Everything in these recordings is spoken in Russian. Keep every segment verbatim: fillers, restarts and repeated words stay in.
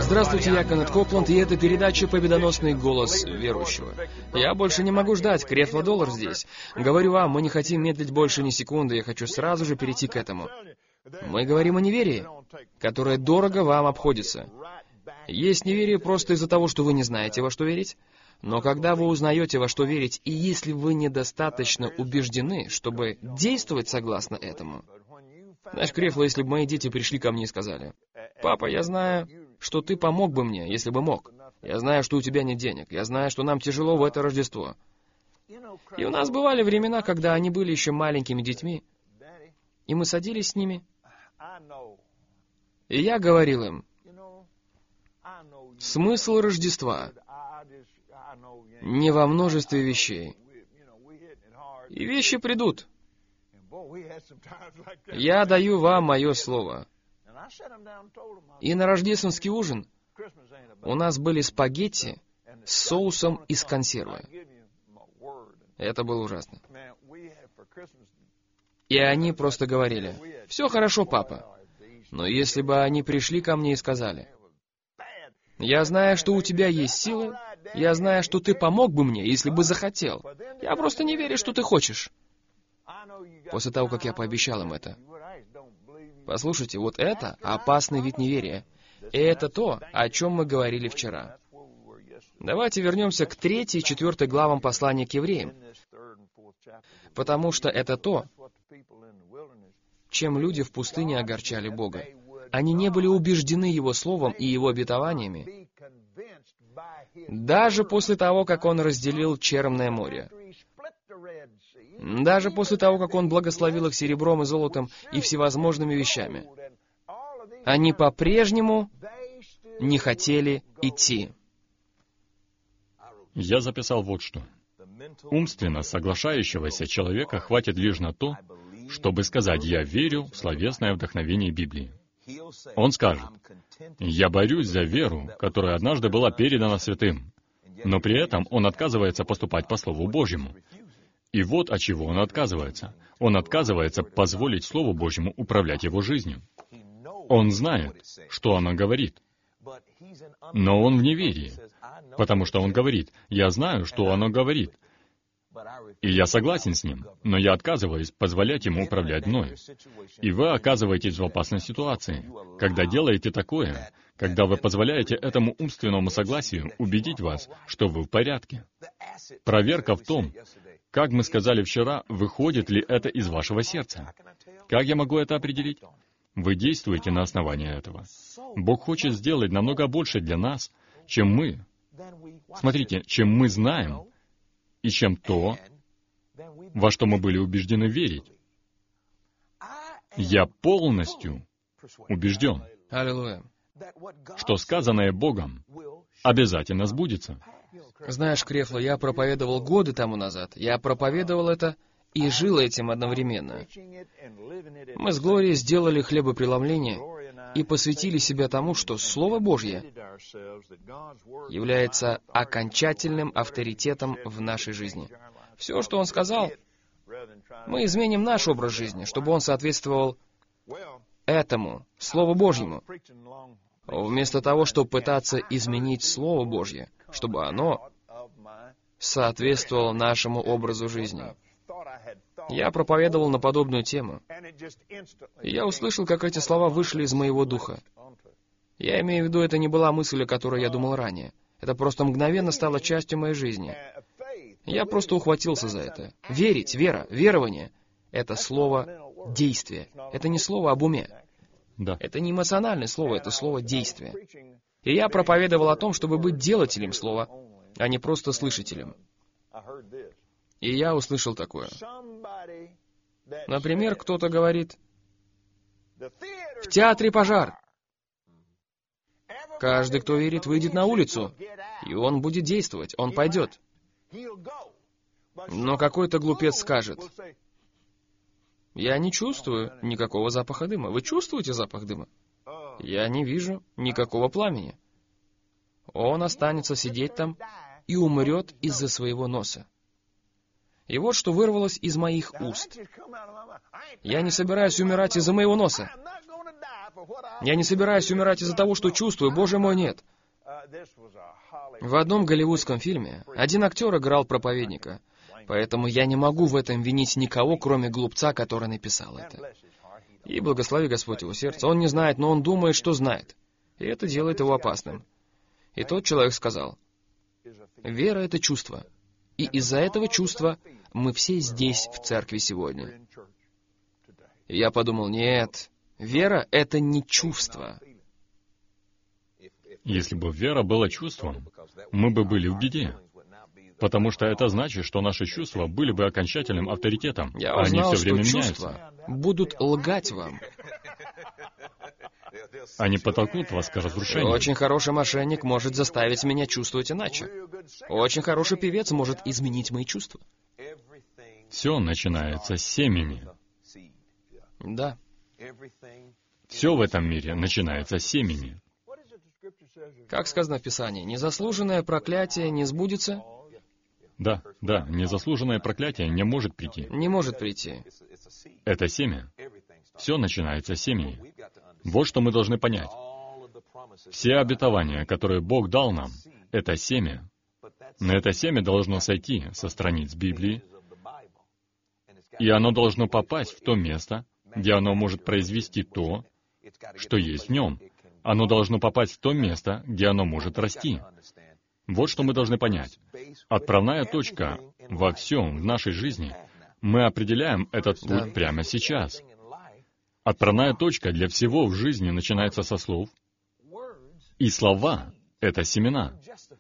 Здравствуйте, я Кеннет Копланд, и это передача «Победоносный голос верующего». Я больше не могу ждать, Крефло Доллар здесь. Говорю вам, мы не хотим медлить больше ни секунды, я хочу сразу же перейти к этому. Мы говорим о неверии, которое дорого вам обходится. Есть неверие просто из-за того, что вы не знаете, во что верить. Но когда вы узнаете, во что верить, и если вы недостаточно убеждены, чтобы действовать согласно этому... Знаешь, Крефло, если бы мои дети пришли ко мне и сказали: «Папа, я знаю, что ты помог бы мне, если бы мог. Я знаю, что у тебя нет денег. Я знаю, что нам тяжело в это Рождество». И у нас бывали времена, когда они были еще маленькими детьми, и мы садились с ними, и я говорил им: смысл Рождества не во множестве вещей. И вещи придут. Я даю вам мое слово. И на рождественский ужин у нас были спагетти с соусом из консервы. Это было ужасно. И они просто говорили: «Все хорошо, папа». Но если бы они пришли ко мне и сказали: «Я знаю, что у тебя есть силы, я знаю, что ты помог бы мне, если бы захотел. Я просто не верю, что ты хочешь». После того, как я пообещал им это. Послушайте, вот это опасный вид неверия. И это то, о чем мы говорили вчера. Давайте вернемся к третьей и четвертой главам послания к евреям. Потому что это то, чем люди в пустыне огорчали Бога. Они не были убеждены Его Словом и Его обетованиями, даже после того, как Он разделил Черное море. Даже после того, как Он благословил их серебром и золотом и всевозможными вещами. Они по-прежнему не хотели идти. Я записал вот что. Умственно соглашающегося человека хватит лишь на то, чтобы сказать: «Я верю в словесное вдохновение Библии». Он скажет: «Я борюсь за веру, которая однажды была передана святым», но при этом он отказывается поступать по Слову Божьему. И вот от чего он отказывается. Он отказывается позволить Слову Божьему управлять его жизнью. Он знает, что оно говорит, но он в неверии, потому что он говорит: «Я знаю, что оно говорит, и я согласен с ним, но я отказываюсь позволять ему управлять мной». И вы оказываетесь в опасной ситуации, когда делаете такое, когда вы позволяете этому умственному согласию убедить вас, что вы в порядке. Проверка в том, как мы сказали вчера, выходит ли это из вашего сердца. Как я могу это определить? Вы действуете на основании этого. Бог хочет сделать намного больше для нас, чем мы. Смотрите, чем мы знаем, и чем то, во что мы были убеждены верить. Я полностью убежден, Аллилуйя. что сказанное Богом обязательно сбудется. Знаешь, Крефло, я проповедовал годы тому назад. Я проповедовал это и жил этим одновременно. Мы с Глорией сделали хлебопреломление и посвятили себя тому, что Слово Божье является окончательным авторитетом в нашей жизни. Все, что Он сказал, мы изменим наш образ жизни, чтобы он соответствовал этому, Слову Божьему, вместо того, чтобы пытаться изменить Слово Божье, чтобы оно соответствовало нашему образу жизни. Я проповедовал на подобную тему, и я услышал, как эти слова вышли из моего духа. Я имею в виду, это не была мысль, о которой я думал ранее. Это просто мгновенно стало частью моей жизни. Я просто ухватился за это. Верить, вера, верование — это слово «действие». Это не слово об уме. Да. Это не эмоциональное слово, это слово «действие». И я проповедовал о том, чтобы быть делателем слова, а не просто слышателем. И я услышал такое. Например, кто-то говорит: «В театре пожар». Каждый, кто верит, выйдет на улицу, и он будет действовать, он пойдет. Но какой-то глупец скажет: «Я не чувствую никакого запаха дыма». Вы чувствуете запах дыма? Я не вижу никакого пламени. Он останется сидеть там и умрет из-за своего носа. И вот что вырвалось из моих уст. Я не собираюсь умирать из-за моего носа. Я не собираюсь умирать из-за того, что чувствую, Боже мой, нет. В одном голливудском фильме один актер играл проповедника, поэтому я не могу в этом винить никого, кроме глупца, который написал это. И благослови Господь его сердце. Он не знает, но он думает, что знает. И это делает его опасным. И тот человек сказал: вера — это чувство. И из-за этого чувства мы все здесь, в церкви сегодня. И я подумал: нет, вера — это не чувство. Если бы вера была чувством, мы бы были в беде. Потому что это значит, что наши чувства были бы окончательным авторитетом, Я а они узнал, все время что меняются. чувства будут лгать вам. Они подтолкнут вас к разрушению. Очень хороший мошенник может заставить меня чувствовать иначе. Очень хороший певец может изменить мои чувства. Все начинается с семени. Да. Все в этом мире начинается с семени. Как сказано в Писании, незаслуженное проклятие не сбудется, Да, да, незаслуженное проклятие не может прийти. не может прийти. Это семя. Все начинается с семени. Вот что мы должны понять. Все обетования, которые Бог дал нам, это семя. Но это семя должно сойти со страниц Библии, и оно должно попасть в то место, где оно может произвести то, что есть в нем. Оно должно попасть в то место, где оно может расти. Вот что мы должны понять. Отправная точка во всем в нашей жизни. Мы определяем этот путь Да. прямо сейчас. Отправная точка для всего в жизни начинается со слов. И слова — это семена.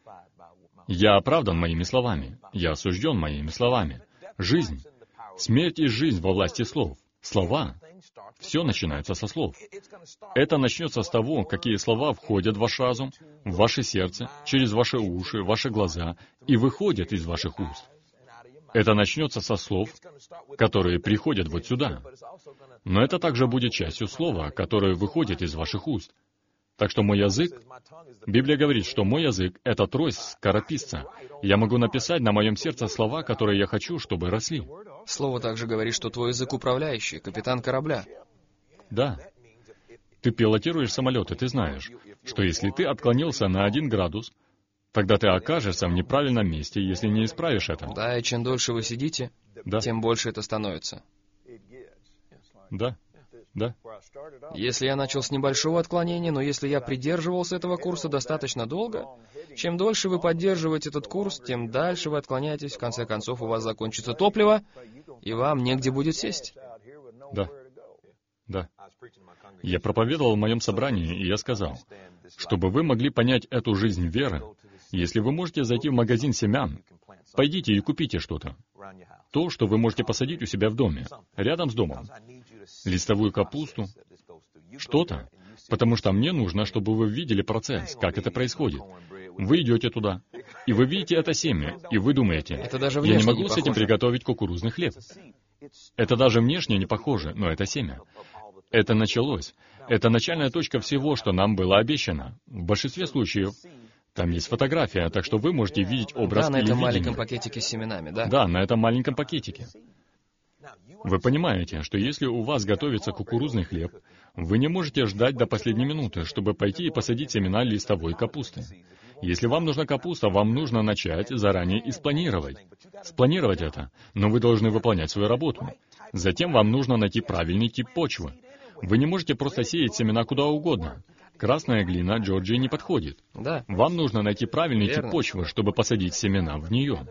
Я оправдан моими словами. Я осужден моими словами. Жизнь. Смерть и жизнь во власти слов. Слова. Все начинается со слов. Это начнется с того, какие слова входят в ваш разум, в ваше сердце, через ваши уши, ваши глаза и выходят из ваших уст. Это начнется со слов, которые приходят вот сюда. Но это также будет частью слова, которое выходит из ваших уст. Так что мой язык, Библия говорит, что мой язык — это трость скорописца. Я могу написать на моем сердце слова, которые я хочу, чтобы росли. Слово также говорит, что твой язык управляющий, капитан корабля. Да. Ты пилотируешь самолет, и ты знаешь, что если ты отклонился на один градус, тогда ты окажешься в неправильном месте, если не исправишь это. Да, и чем дольше вы сидите, Да, тем больше это становится. да, да. Если я начал с небольшого отклонения, но если я придерживался этого курса достаточно долго, чем дольше вы поддерживаете этот курс, тем дальше вы отклоняетесь, в конце концов у вас закончится топливо, и вам негде будет сесть. Да. Да. Я проповедовал в моем собрании, и я сказал, чтобы вы могли понять эту жизнь веры, если вы можете зайти в магазин семян, пойдите и купите что-то. То, что вы можете посадить у себя в доме, рядом с домом. Листовую капусту, что-то. Потому что мне нужно, чтобы вы видели процесс, как это происходит. Вы идете туда, и вы видите это семя, и вы думаете, Это даже я не внешне могу не с этим похоже. приготовить кукурузный хлеб. Это даже внешне не похоже, но это семя. Это началось. Это начальная точка всего, что нам было обещано. В большинстве случаев там есть фотография, так что вы можете видеть образ Да, на или этом видение. маленьком пакетике с семенами, да? Да, на этом маленьком пакетике. Вы понимаете, что если у вас готовится кукурузный хлеб, вы не можете ждать до последней минуты, чтобы пойти и посадить семена листовой капусты. Если вам нужна капуста, вам нужно начать заранее и спланировать. Спланировать это, но вы должны выполнять свою работу. Затем вам нужно найти правильный тип почвы. Вы не можете просто сеять семена куда угодно. Красная глина Джорджии не подходит. Да. Вам нужно найти правильный Верно. тип почвы, чтобы посадить семена в нее.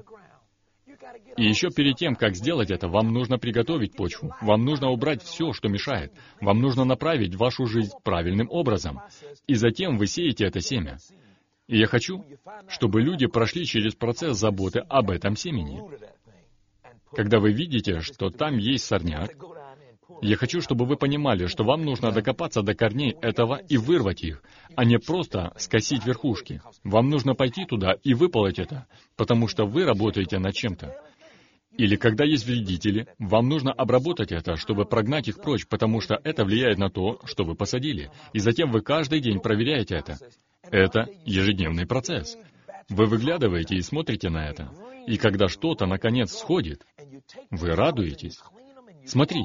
И еще перед тем, как сделать это, вам нужно приготовить почву. Вам нужно убрать все, что мешает. Вам нужно направить вашу жизнь правильным образом. И затем вы сеете это семя. И я хочу, чтобы люди прошли через процесс заботы об этом семени. Когда вы видите, что там есть сорняк, я хочу, чтобы вы понимали, что вам нужно докопаться до корней этого и вырвать их, а не просто скосить верхушки. Вам нужно пойти туда и выполоть это, потому что вы работаете над чем-то. Или когда есть вредители, вам нужно обработать это, чтобы прогнать их прочь, потому что это влияет на то, что вы посадили. И затем вы каждый день проверяете это. Это ежедневный процесс. Вы выглядываете и смотрите на это. И когда что-то, наконец, сходит, вы радуетесь. Смотри,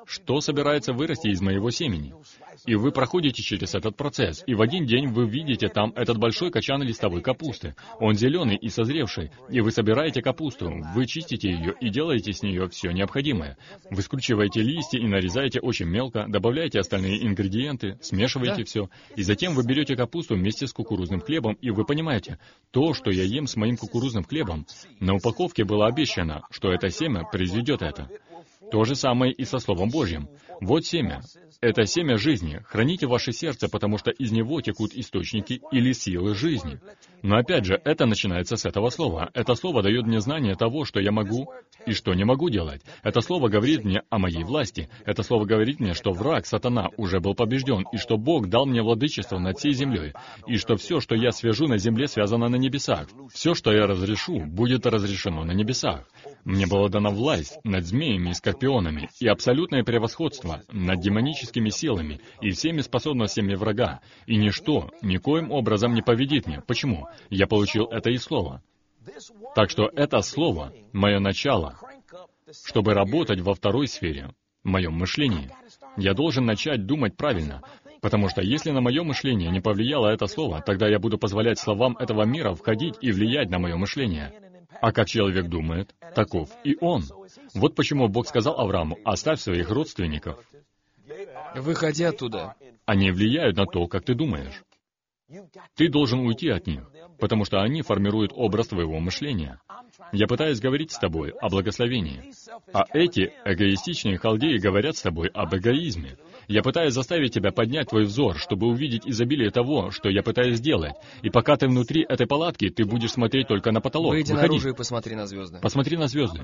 что собирается вырасти из моего семени. И вы проходите через этот процесс, и в один день вы видите там этот большой качан листовой капусты. Он зеленый и созревший, и вы собираете капусту, вы чистите ее и делаете с нее все необходимое. Вы скручиваете листья и нарезаете очень мелко, добавляете остальные ингредиенты, смешиваете все, и затем вы берете капусту вместе с кукурузным хлебом, и вы понимаете, то, что я ем с моим кукурузным хлебом, на упаковке было обещано, что это семя произведет это. То же самое и со Словом Божьим. Вот семя. Это семя жизни. Храните ваше сердце, потому что из него текут источники или силы жизни. Но опять же, это начинается с этого слова. Это слово дает мне знание того, что я могу и что не могу делать. Это слово говорит мне о моей власти. Это слово говорит мне, что враг, сатана, уже был побежден, и что Бог дал мне владычество над всей землей, и что все, что я свяжу на земле, связано на небесах. Все, что я разрешу, будет разрешено на небесах. Мне была дана власть над змеями и скорпионами, и абсолютное превосходство над демоническими силами и всеми способностями врага, и ничто никоим образом не повредит мне. Почему? Я получил это из слова. Так что это слово — мое начало, чтобы работать во второй сфере, в моем мышлении. Я должен начать думать правильно, потому что если на мое мышление не повлияло это слово, тогда я буду позволять словам этого мира входить и влиять на мое мышление. А как человек думает, таков и он. Вот почему Бог сказал Аврааму: «Оставь своих родственников». Выходи оттуда. Они влияют на то, как ты думаешь. Ты должен уйти от них, потому что они формируют образ твоего мышления. Я пытаюсь говорить с тобой о благословении, а эти эгоистичные халдеи говорят с тобой об эгоизме. Я пытаюсь заставить тебя поднять твой взор, чтобы увидеть изобилие того, что я пытаюсь сделать. И пока ты внутри этой палатки, ты будешь смотреть только на потолок. Выйди Выходи. наружу и посмотри на звезды. Посмотри на звезды.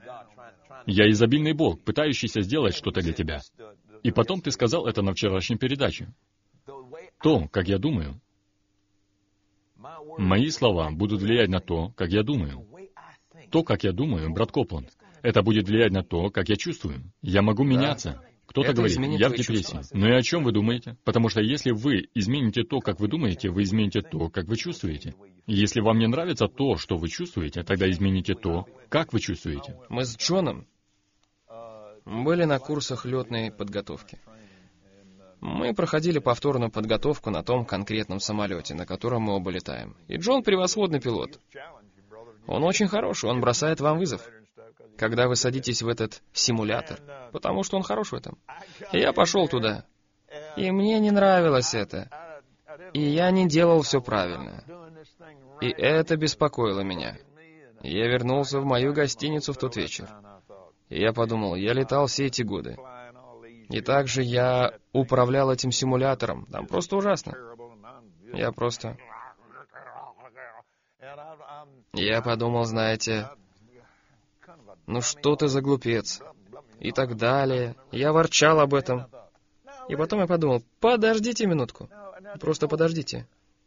Я изобильный Бог, пытающийся сделать что-то для тебя. И потом ты сказал это на вчерашней передаче. То, как я думаю, мои слова будут влиять на то, как я думаю. То, как я думаю, брат Копланд, это будет влиять на то, как я чувствую. Я могу меняться. Кто-то Это говорит: изменит я в твои депрессии. чувства. Ну и о чем вы думаете? Потому что если вы измените то, как вы думаете, вы измените то, как вы чувствуете. И если вам не нравится то, что вы чувствуете, тогда измените то, как вы чувствуете. Мы с Джоном были на курсах летной подготовки. Мы проходили повторную подготовку на том конкретном самолете, на котором мы оба летаем. И Джон превосходный пилот. Он очень хороший, он бросает вам вызов, когда вы садитесь в этот симулятор, потому что он хорош в этом. И я пошел туда, и мне не нравилось это. И я не делал все правильно. И это беспокоило меня. Я вернулся в мою гостиницу в тот вечер. И я подумал, я летал все эти годы. И также я управлял этим симулятором. Там просто ужасно. Я просто... Я подумал, знаете, ну что ты за глупец? И так далее. Я ворчал об этом. И потом я подумал, подождите минутку. Просто подождите.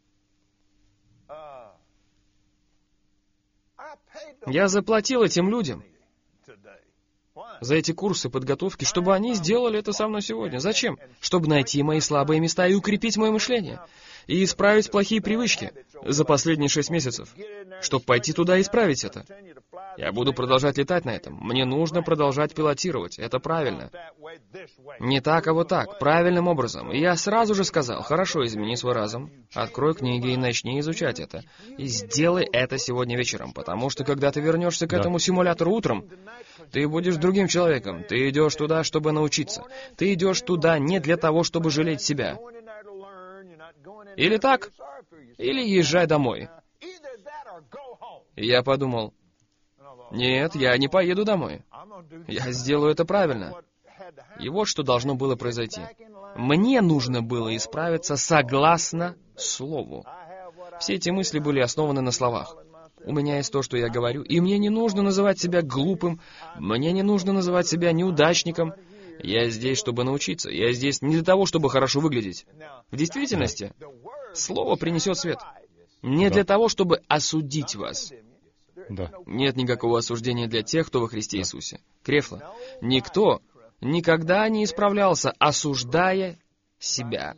Я заплатил этим людям за эти курсы подготовки, чтобы они сделали это со мной сегодня. Зачем? Чтобы найти мои слабые места и укрепить мое мышление. И исправить плохие привычки за последние шесть месяцев. Чтобы пойти туда и исправить это. Я буду продолжать летать на этом. Мне нужно продолжать пилотировать. Это правильно. Не так, а вот так. Правильным образом. И я сразу же сказал: хорошо, измени свой разум. Открой книги и начни изучать это. И сделай это сегодня вечером. Потому что, когда ты вернешься к Да. этому симулятору утром, ты будешь другим человеком. Ты идешь туда, чтобы научиться. Ты идешь туда не для того, чтобы жалеть себя. Или так, или езжай домой. И я подумал, нет, я не поеду домой. Я сделаю это правильно. И вот что должно было произойти. Мне нужно было исправиться согласно Слову. Все эти мысли были основаны на словах. У меня есть то, что я говорю, и мне не нужно называть себя глупым, мне не нужно называть себя неудачником. Я здесь, чтобы научиться. Я здесь не для того, чтобы хорошо выглядеть. В действительности, Слово принесет свет. Не Да. для того, чтобы осудить вас. Да. Нет никакого осуждения для тех, кто во Христе Иисусе. Крефла. Никто никогда не исправлялся, осуждая себя.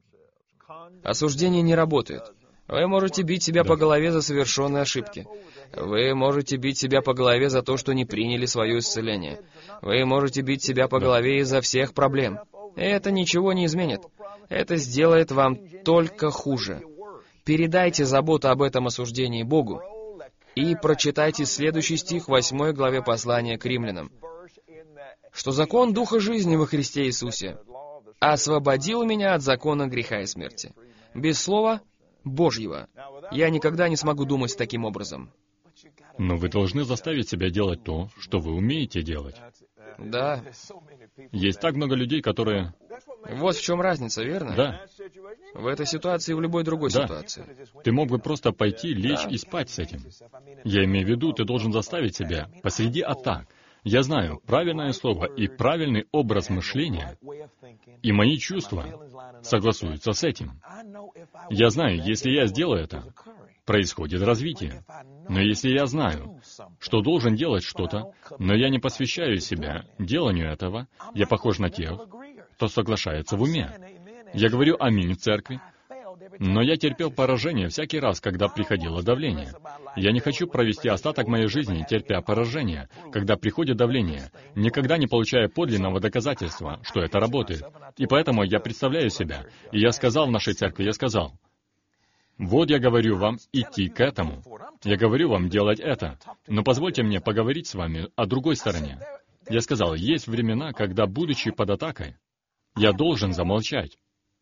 Осуждение не работает. Вы можете бить себя Да. по голове за совершенные ошибки. Вы можете бить себя по голове за то, что не приняли свое исцеление. Вы можете бить себя по голове из-за всех проблем. Это ничего не изменит. Это сделает вам только хуже. Передайте заботу об этом осуждении Богу и прочитайте следующий стих в восьмой главе послания к римлянам, что закон Духа жизни во Христе Иисусе освободил меня от закона греха и смерти. Без Слова Божьего я никогда не смогу думать таким образом. Но вы должны заставить себя делать то, что вы умеете делать. Да. Есть так много людей, которые... Вот в чем разница, верно? Да. В этой ситуации и в любой другой Да. ситуации. Ты мог бы просто пойти, лечь и спать с этим. Я имею в виду, ты должен заставить себя посреди атак. Я знаю правильное слово и правильный образ мышления, и мои чувства согласуются с этим. Я знаю, если я сделаю это, происходит развитие. Но если я знаю, что должен делать что-то, но я не посвящаю себя деланию этого, я похож на тех, кто соглашается в уме. Я говорю «Аминь» в церкви, но я терпел поражение всякий раз, когда приходило давление. Я не хочу провести остаток моей жизни, терпя поражение, когда приходит давление, никогда не получая подлинного доказательства, что это работает. И поэтому я представляю себя, и я сказал в нашей церкви, я сказал, «Вот я говорю вам идти к этому. Я говорю вам делать это. Но позвольте мне поговорить с вами о другой стороне». Я сказал, есть времена, когда, будучи под атакой, я должен замолчать.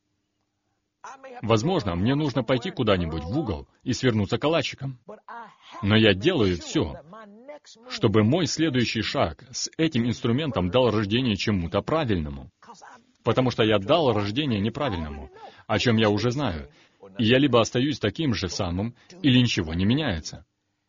Возможно, мне нужно пойти куда-нибудь в угол и свернуться калачиком. Но я делаю все, чтобы мой следующий шаг с этим инструментом дал рождение чему-то правильному. Потому что я дал рождение неправильному, о чем я уже знаю. И я либо остаюсь таким же самым, или ничего не меняется.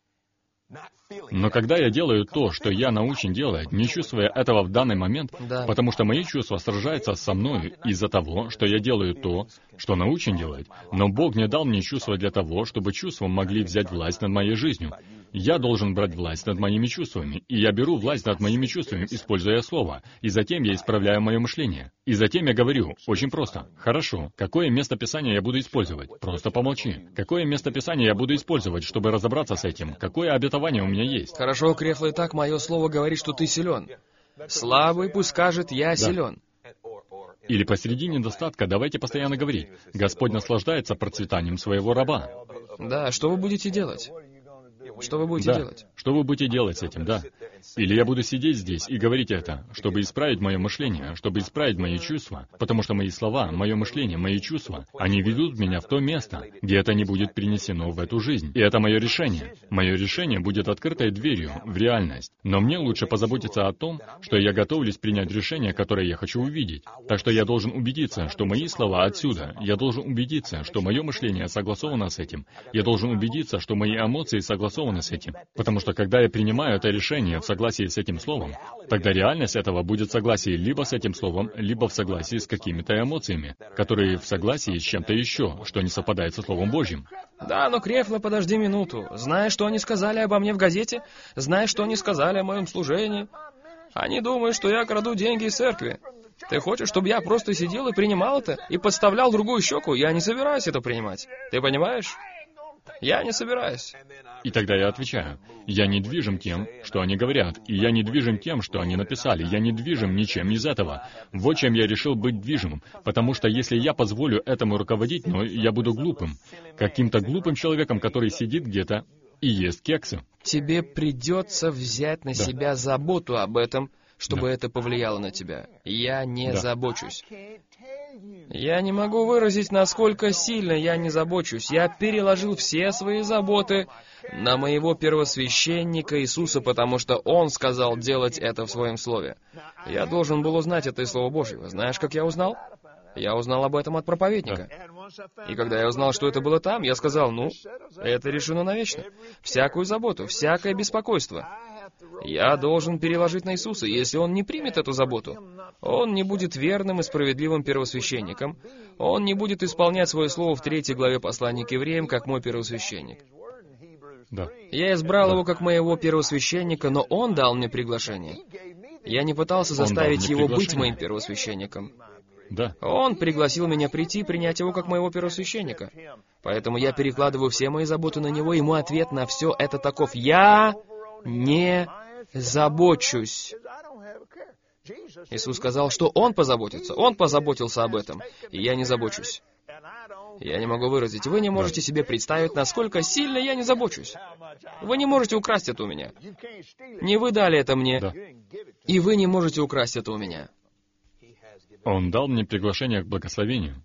Но когда я делаю то, что я научен делать, не чувствуя этого в данный момент, Да. потому что мои чувства сражаются со мной из-за того, что я делаю то, что научен делать, но Бог не дал мне чувства для того, чтобы чувства могли взять власть над моей жизнью. Я должен брать власть над моими чувствами, и я беру власть над моими чувствами, используя Слово, и затем я исправляю мое мышление. И затем я говорю, очень просто, хорошо, какое место Писания я буду использовать? Просто помолчи. Какое место Писания я буду использовать, чтобы разобраться с этим? Какое обетование у меня есть? Хорошо, Крефло, и так мое слово говорит, что ты силен. Слабый пусть скажет «я силен». Или посреди недостатка давайте постоянно говорить, Господь наслаждается процветанием своего раба. Да, что вы будете делать? Что вы будете Да. делать? Что вы будете делать с этим, да? Или я буду сидеть здесь и говорить это, чтобы исправить мое мышление, чтобы исправить мои чувства, потому что мои слова, мое мышление, мои чувства, они ведут меня в то место, где это не будет принесено в эту жизнь. И это мое решение. Мое решение будет открытой дверью в реальность. Но мне лучше позаботиться о том, что я готовлюсь принять решение, которое я хочу увидеть. Так что я должен убедиться, что мои слова отсюда. Я должен убедиться, что мое мышление согласовано с этим. Я должен убедиться, что мои эмоции согласованы с этим. Потому что когда я принимаю это решение в согласии с этим словом, тогда реальность этого будет в согласии либо с этим словом, либо в согласии с какими-то эмоциями, которые в согласии с чем-то еще, что не совпадает со Словом Божьим. Да, но, Крефло, подожди минуту. Знаешь, что они сказали обо мне в газете? Знаешь, что они сказали о моем служении? Они думают, что я краду деньги из церкви. Ты хочешь, чтобы я просто сидел и принимал это, и подставлял другую щеку? Я не собираюсь это принимать. Ты понимаешь? Я не собираюсь. И тогда я отвечаю, я не движим тем, что они говорят, и я не движим тем, что они написали, я не движим ничем из этого. Вот чем я решил быть движимым, потому что если я позволю этому руководить, но я буду глупым, каким-то глупым человеком, который сидит где-то и ест кексы. Тебе придется взять на Да. себя заботу об этом, чтобы Да. это повлияло на тебя. Я не Да. забочусь. Я не могу выразить, насколько сильно я не забочусь. Я переложил все свои заботы на моего первосвященника Иисуса, потому что Он сказал делать это в Своем Слове. Я должен был узнать это из Слова Божьего. Знаешь, как я узнал? Я узнал об этом от проповедника. И когда я узнал, что это было там, я сказал, ну, это решено навечно. Всякую заботу, всякое беспокойство я должен переложить на Иисуса. Если Он не примет эту заботу, Он не будет верным и справедливым первосвященником. Он не будет исполнять свое слово в третьей главе послания к евреям, как мой первосвященник. Да. Я избрал Да. его как моего первосвященника, но он дал мне приглашение. Я не пытался Он дал заставить мне его быть приглашение. моим первосвященником. Да. Он пригласил меня прийти и принять его как моего первосвященника. Поэтому я перекладываю все мои заботы на него, и мой ответ на все это таков: я не забочусь. Иисус сказал, что Он позаботится. Он позаботился об этом, и я не забочусь. Я не могу выразить. Вы не можете себе представить, насколько сильно я не забочусь. Вы не можете украсть это у меня. Не вы дали это мне, Да. и вы не можете украсть это у меня. Он дал мне приглашение к благословению.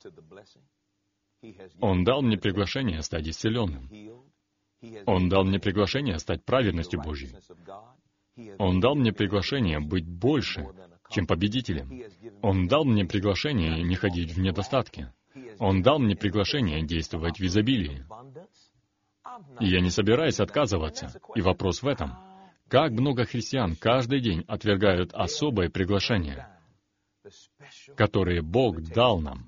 Он дал мне приглашение стать исцеленным. Он дал мне приглашение стать праведностью Божьей. Он дал мне приглашение быть больше, чем победителем. Он дал мне приглашение не ходить в недостатке. Он дал мне приглашение действовать в изобилии. И я не собираюсь отказываться. И вопрос в этом: как много христиан каждый день отвергают особое приглашение, которые Бог дал нам.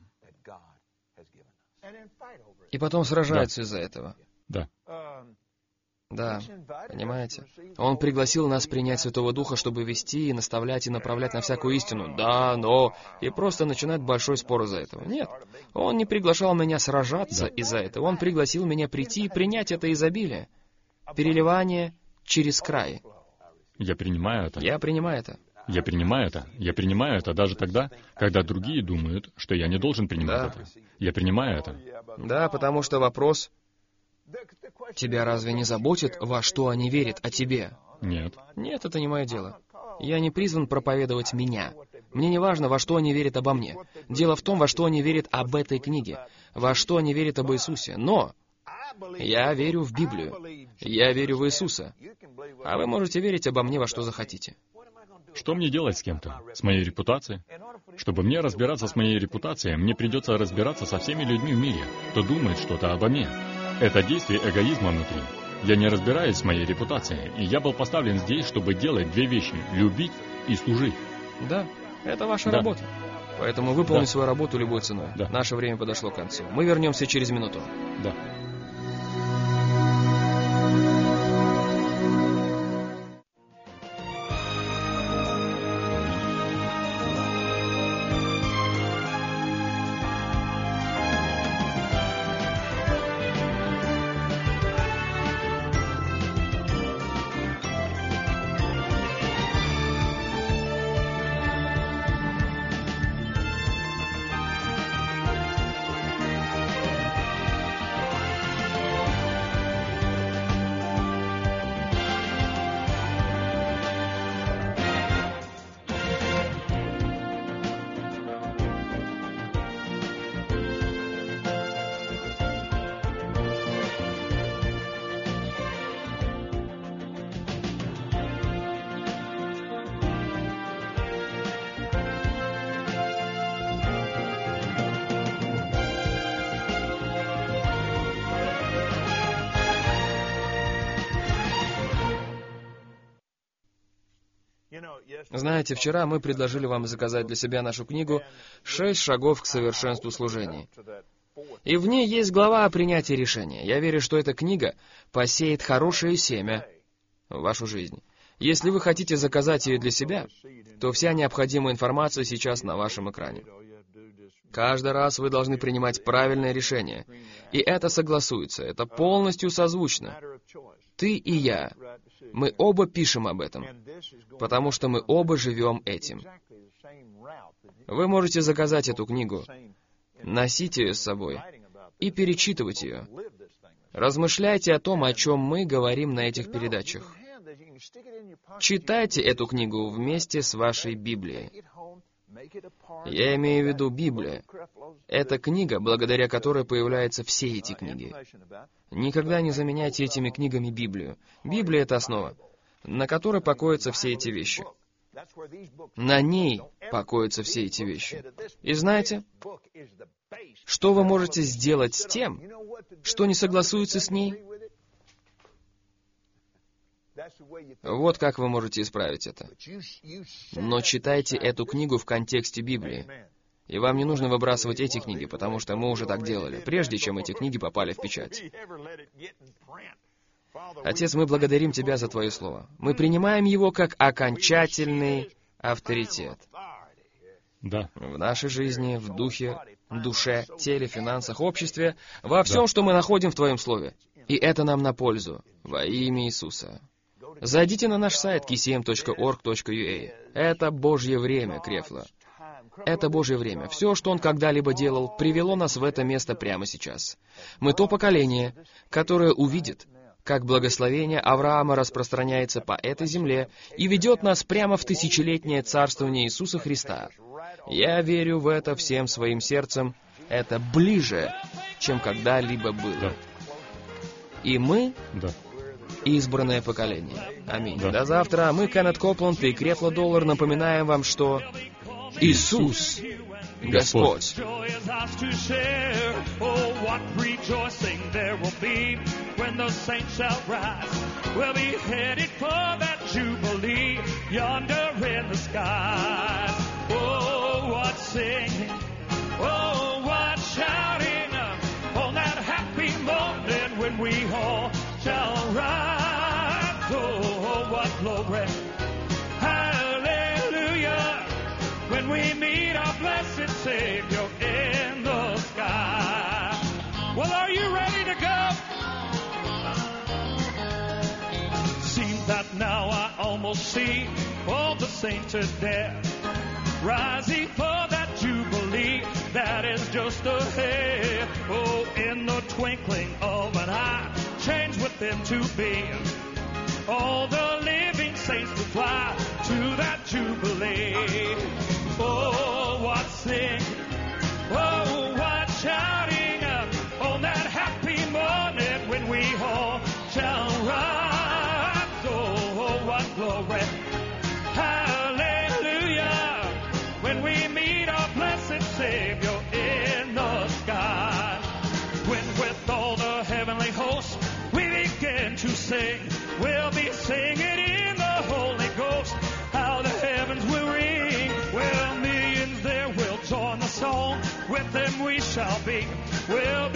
И потом сражаются из-за этого. Да. Да, понимаете? Он пригласил нас принять Святого Духа, чтобы вести и наставлять и направлять на всякую истину. Да, но... И просто начинает большой спор из-за этого. Нет, Он не приглашал меня сражаться Да. из-за этого. Он пригласил меня прийти и принять это изобилие. Переливание через край. Я принимаю это. Я принимаю это. Я принимаю это. Я принимаю это даже тогда, когда другие думают, что я не должен принимать Да. это. Я принимаю это. Да, потому что вопрос... Тебя разве не заботит, во что они верят о тебе? Нет. Нет, это не мое дело. Я не призван проповедовать меня. Мне не важно, во что они верят обо мне. Дело в том, во что они верят об этой книге, во что они верят об Иисусе. Но я верю в Библию. Я верю в Иисуса. А вы можете верить обо мне во что захотите. Что мне делать с кем-то? С моей репутацией? Чтобы мне разбираться с моей репутацией, мне придется разбираться со всеми людьми в мире, кто думает что-то обо мне. Это действие эгоизма внутри. Я не разбираюсь с моей репутацией, и я был поставлен здесь, чтобы делать две вещи — любить и служить. Да, это ваша Да. работа. Поэтому выполните Да. свою работу любой ценой. Да. Наше время подошло к концу. Мы вернемся через минуту. Да. Знаете, вчера мы предложили вам заказать для себя нашу книгу «Шесть шагов к совершенству служения». И в ней есть глава о принятии решения. Я верю, что эта книга посеет хорошее семя в вашу жизнь. Если вы хотите заказать ее для себя, то вся необходимая информация сейчас на вашем экране. Каждый раз вы должны принимать правильное решение. И это согласуется, это полностью созвучно. Ты и я, мы оба пишем об этом, потому что мы оба живем этим. Вы можете заказать эту книгу, носить ее с собой и перечитывать ее. Размышляйте о том, о чем мы говорим на этих передачах. Читайте эту книгу вместе с вашей Библией. Я имею в виду Библия. Это книга, благодаря которой появляются все эти книги. Никогда не заменяйте этими книгами Библию. Библия — это основа, на которой покоятся все эти вещи. На ней покоятся все эти вещи. И знаете, что вы можете сделать с тем, что не согласуется с ней? Вот как вы можете исправить это. Но читайте эту книгу в контексте Библии. И вам не нужно выбрасывать эти книги, потому что мы уже так делали, прежде чем эти книги попали в печать. Отец, мы благодарим Тебя за Твое Слово. Мы принимаем его как окончательный авторитет. Да. В нашей жизни, в духе, душе, теле, финансах, обществе, во всем, да. что мы находим в Твоем Слове. И это нам на пользу. Во имя Иисуса. Зайдите на наш сайт кей си эм точка орг точка ю эй. Это Божье время, Крефло. Это Божье время. Все, что Он когда-либо делал, привело нас в это место прямо сейчас. Мы то поколение, которое увидит, как благословение Авраама распространяется по этой земле и ведет нас прямо в тысячелетнее царствование Иисуса Христа. Я верю в это всем своим сердцем. Это ближе, чем когда-либо было. Да. И мы да. избранное поколение. Аминь. Да. До завтра. Мы, Кеннет Копланд и Крефло Доллар, напоминаем вам, что Иисус Господь. When we all shall rise, oh, what glory, hallelujah, when we meet our blessed Savior in the sky. Well, are you ready to go? Seems that now I almost see all the saints are there, rising for that jubilee that is just ahead. Oh, in the twinkling of an eye, change with them to be. All the living saints will fly to that jubilee. Oh, what singing, oh, what shouting up on that happy morning when we all shall rise. Oh, what glory, hallelujah, when we meet our blessed Savior in the sky. When with all the heavenly hosts we begin to sing, we'll be singing in the Holy Ghost, how the heavens will ring. Well, millions there will join the song, with them we shall be. We'll